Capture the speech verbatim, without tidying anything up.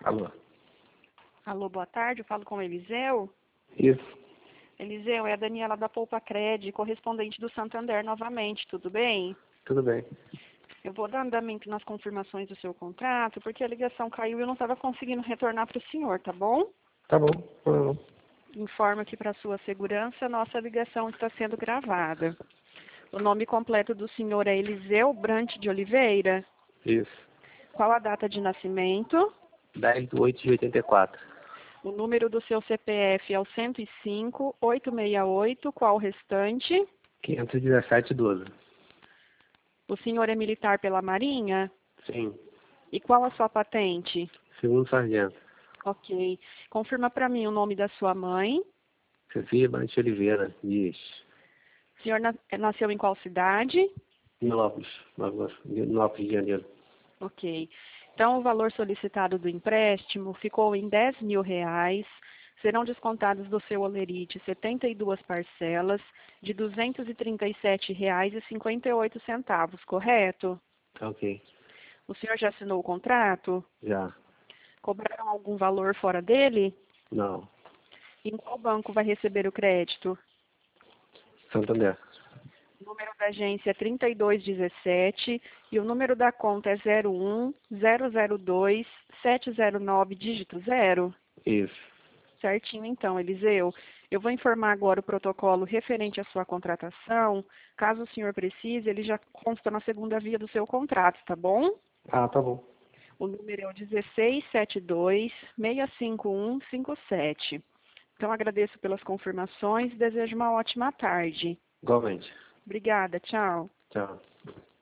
Alô. Alô, boa tarde, eu falo com o Eliseu. Isso. Eliseu, é a Daniela da Poupa Cred, correspondente do Santander novamente, tudo bem? Tudo bem. Eu vou dar andamento nas confirmações do seu contrato, porque a ligação caiu e eu não estava conseguindo retornar para o senhor, tá bom? Tá bom. Uhum. Informo que para sua segurança, nossa ligação está sendo gravada. O nome completo do senhor é Eliseu Brant de Oliveira? Isso. Qual a data de nascimento? dez de oito de oitenta e quatro. O número do seu C P F é o cento e cinco, oitocentos e sessenta e oito, qual o restante? quinhentos e dezessete, doze. O senhor é militar pela Marinha? Sim. E qual a sua patente? Segundo sargento. Ok. Confirma para mim o nome da sua mãe. Sofia Brant Oliveira. Isso. O senhor na- nasceu em qual cidade? Milópolis. Milópolis de Janeiro. Ok. Então, o valor solicitado do empréstimo ficou em dez mil reais. Serão descontados do seu holerite setenta e duas parcelas de duzentos e trinta e sete reais e cinquenta e oito centavos, correto? Tá ok. O senhor já assinou o contrato? Já. Cobraram algum valor fora dele? Não. Em qual banco vai receber o crédito? Santander. O número da agência é trinta e dois dezessete e o número da conta é zero um zero zero dois sete zero nove dígito zero. Isso. Certinho então, Eliseu. Eu vou informar agora o protocolo referente à sua contratação. Caso o senhor precise, ele já consta na segunda via do seu contrato, tá bom? Ah, tá bom. O número é o dezesseis setenta e dois, seis cinco um cinco sete. Então, agradeço pelas confirmações e desejo uma ótima tarde. Igualmente. Obrigada, tchau. Tchau.